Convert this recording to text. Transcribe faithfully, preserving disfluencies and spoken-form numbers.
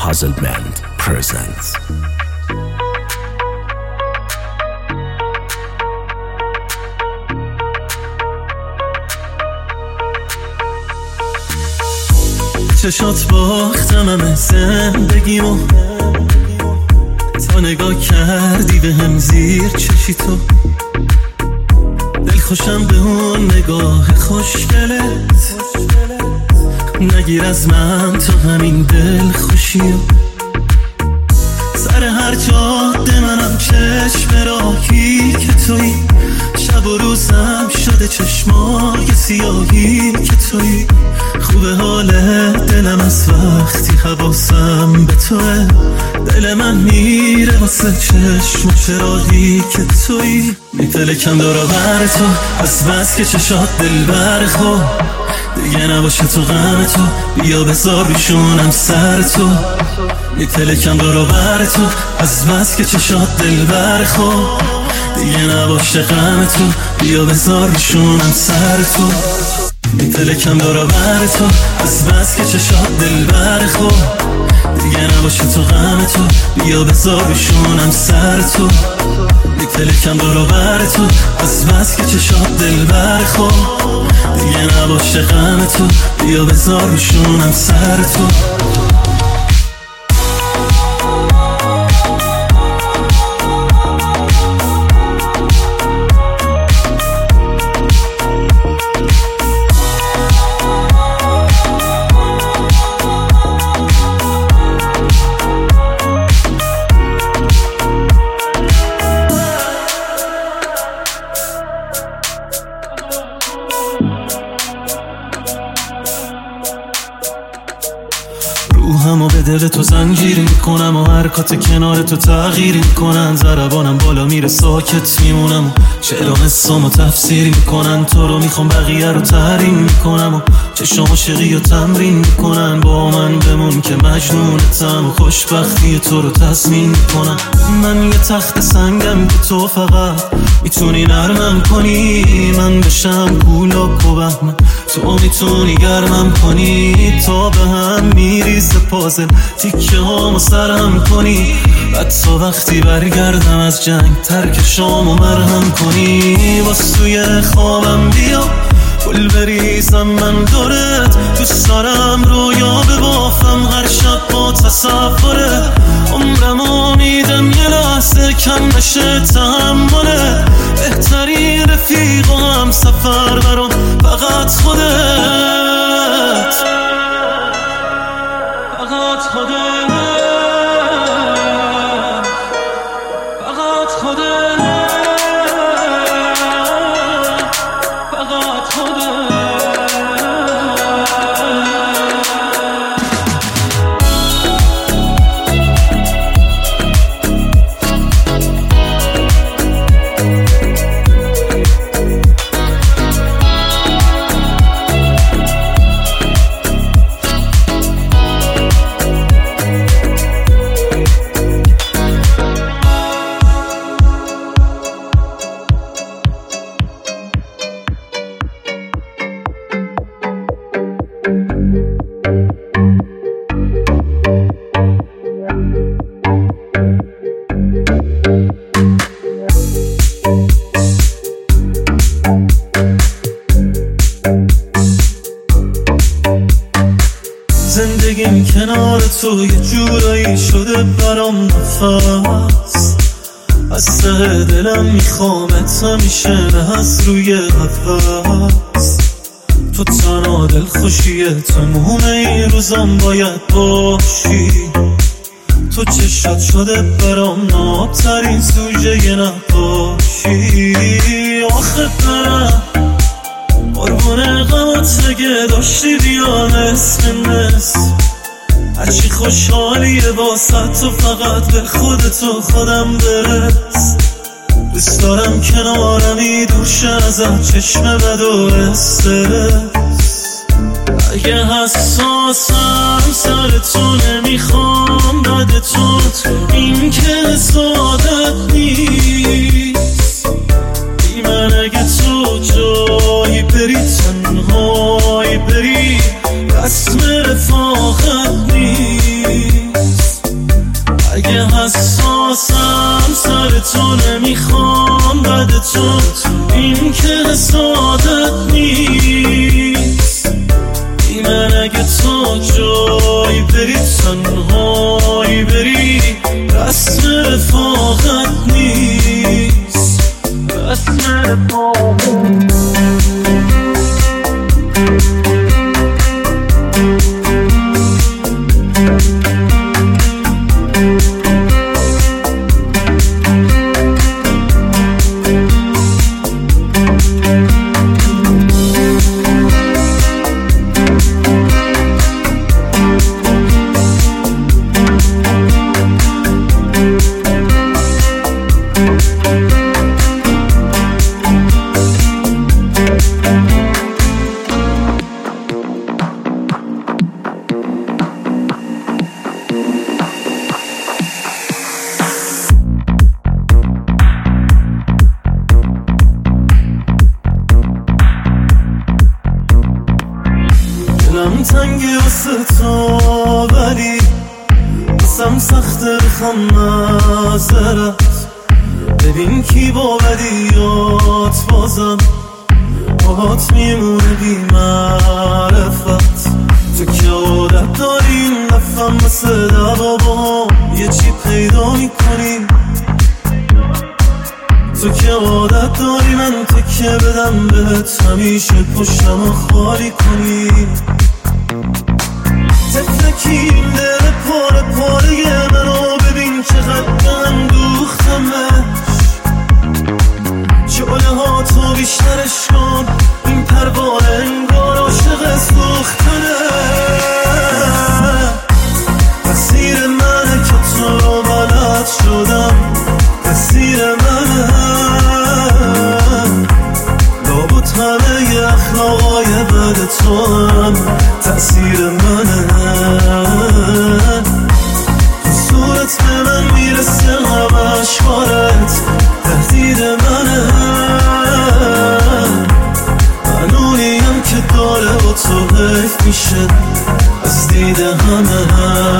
Puzzle Band presents چشات باختم همه زندگیمو، تا نگاه کردی به هم زیر چشی تو. دل خوشم به اون نگاه خوشگلت، نگیر از من تو همین دل خوشیو. سر هر جاده منم چشم راهی که توی، شب و روزم شده چشمای سیاهی که توی. خوبه حال دلم از وقتی حواسم به توه، دل من میره واسه چشم و چراغی که توی. میپلکم دورا بر تو از بس که چشات دل برخو، دیگه نباشه تو غم تو، بیا بذار بیشونم سر تو. میپلکم دورا بر تو از بس که چشات دل برخو، دیگه نباشه غم تو، بیا بذار بیشونم سر تو. میپلکم دورا بر تو از بس که چشات دل برخو، دیگه نباشه تو غم تو، بیا بذار بیشونم سر تو. میپلکم دورا بر تو از بس که چشات دل برخو، دیگه نباشه غم تو، بیا بذار بیشونم سر تو. روحمو به دل تو زنجیر میکنم و حرکات کنار تو تغییر میکنن. ضربانم بالا میره ساکت میمونم و شعرام اسمو تفسیر میکنن. تو رو میخوام بقیه رو تحریم میکنم و چشم عاشقی رو تمرین میکنن. با من بمون که مجنونتم و خوشبختی تو رو تضمین میکنم. من یه تخت سنگم که تو فقط میتونی نرمم کنی، من بشم کولاک و بهمن تو میتونی گرمم کنی. تا به هم میریزه پازل تیکه هامو سرم کنی، حتی وقتی برگردم از جنگ ترک شامو مرهم کنی. باز توی خوابم بیا گل بریزم من دورت، دوست دارم رویا ببافم هر شب با تصوره. عمرمو میدم یه لحظه کم نشه تحمله، بهترین رفیق و هم سفر برام فقط خودت، فقط خودت، فقط خودت، فقط خودت. زندگیم کنار تو یه جورایی شده برام نفس، از ته دلم میخوامت همیشه نه از روی هوس. تو تنها دل خوشیه تموم این روزم باید باشی. تو چشات شده برام نابترین سوژه نقاشی. آخه برم قربون غمات اگه داشتی بیا نصف نصف، هرچی خوشحالیه واسه تو فقط به خودتو خودم برس. دوست دارم کنارمی دوشه ازت چشم بد و استرس. اگه حساسم سر تو نمیخوام بدتوت، این که سعادت نیست. بی من اگه تو جایی بری تنهایی بری، رسم رفاقت نیست. تو نمیخوام بعد تو، این که حسادت نیست. ای من اگه تو جایی بری تنهایی بری، رسم رفاقت نیست، رسم رفاقت. دلم تنگه واسه تو ولی بسم سخته بخوام معذرت. ببین کی با بدیات بازم باهات میمونه بی معرفت. تو که عادت داری این دفعه مثل دوا با یه چی پیدا میکنی. تو که عادت داری من تکه بدم بهت همیشه پشتم رو خالی کنی. تفلکی این دل پاره پاره منو ببین چقدر اندوختمش. شعله ها تو بیشترش کن، این پروانه انگار عاشق سوختنه. تقصیر منه که تو رو بلد شدم، تقصیر منه. لابد همه اخلاقای بد تو هم تقصیر منه. تو صورت به من میرسه همش کارت تهدید منه. من اونیم که داره با تو حیف میشه از دید همه.